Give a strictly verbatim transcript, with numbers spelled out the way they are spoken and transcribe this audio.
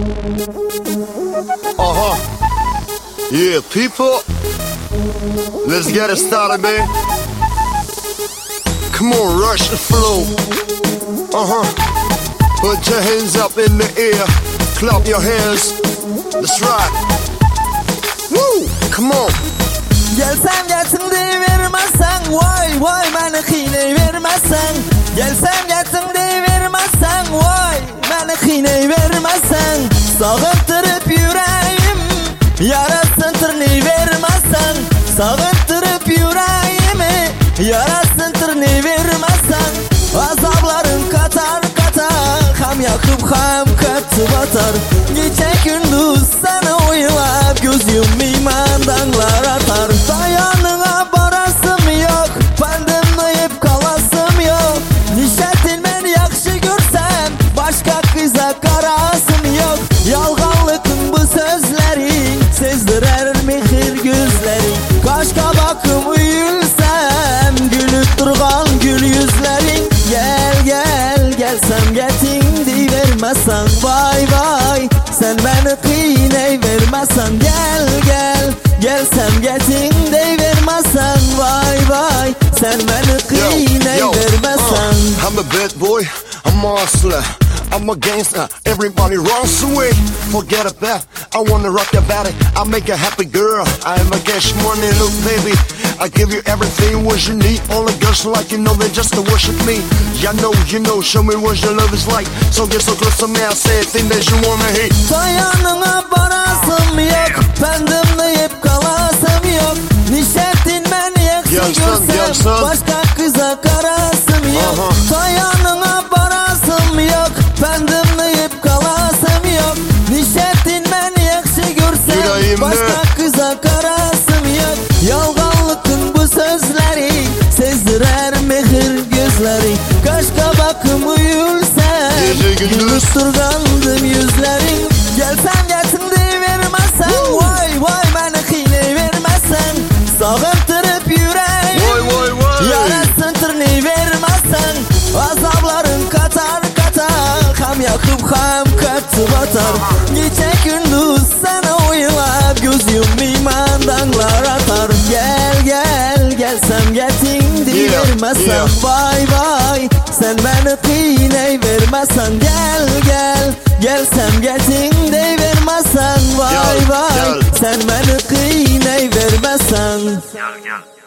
Uh-huh. Yeah, people, let's get it started, man. Come on, rush the flow. Uh-huh. Put your hands up in the air. Clap your hands. That's right. Woo! Come on. Gelsem gelsin deyivermezsen, vay vay beni kıynayıvermezsen. Gelsem gelsin deyivermezsen, vay beni kıynayıvermezsen. Sağıntırıp yüreğim yarasın tırnayıvermezsen. Sağıntırıp yüreğimi yarasın tırnayıvermezsen. Azapların katar katar, hem yakıp hem katı batar. Gece gündüz sana oylap göz yumayım dağlar atar. Dayanına barasım yok, bendim dayıp kalasım yok. Nişetin beni yakşı görsem, başka kıza karasım yok. Yalganlıkın bu sözleri sezdirer mihir gözleri. Kaşka bakım uyulsam, gülüp durgan gül yüzlerin. Gel gel gelsem getin deyivermezsen, vay vay sen beni kıynayıvermezsen. Gel gel gelsem getin deyivermezsen, vay vay sen beni kıynayıvermezsen. uh, I'm a bad boy, I'm a hustler, I'm a gangster, everybody runs away. Forget about, I wanna rock your body, I make you happy girl. I am a cash money, look baby, I give you everything what you need. All the girls like you know they just to worship me. Ya know, you know, show me what your love is like. So get so close to me, I say a thing that you wanna hate. Dayanına barasım yok, bendim deyip kalasım yok. Nişetin beni yakşı görsem, başka kıza karasım yok. uh-huh. Dayanına barasım yok, bendim deyip kalasım yok. Nişetin beni yakşı görsem, başka kıza karasım yok. Yalganlıkın bu sözleri sezdirer mihir gözleri. Kaşka bakım uyulsa, gülüp durgandım yüzlerin. Gelsem gelsin deyivermezsen, vay vay beni kıynayıvermezsen. Sağıntırıp yüreğim yarasın tırnayıvermezsen. Azapların katar katar, hem yakıp hem katı batar. Gece gündüz sana oylap göz yumayım dağlar atar. Gel gel gelsem getin deyivermezsen, yeah, yeah. Vay vay sen beni kıynayıvermezsen. Gel gel gelsem getin deyivermezsen, vay vay sen beni kıynayıvermezsen. Gel gel.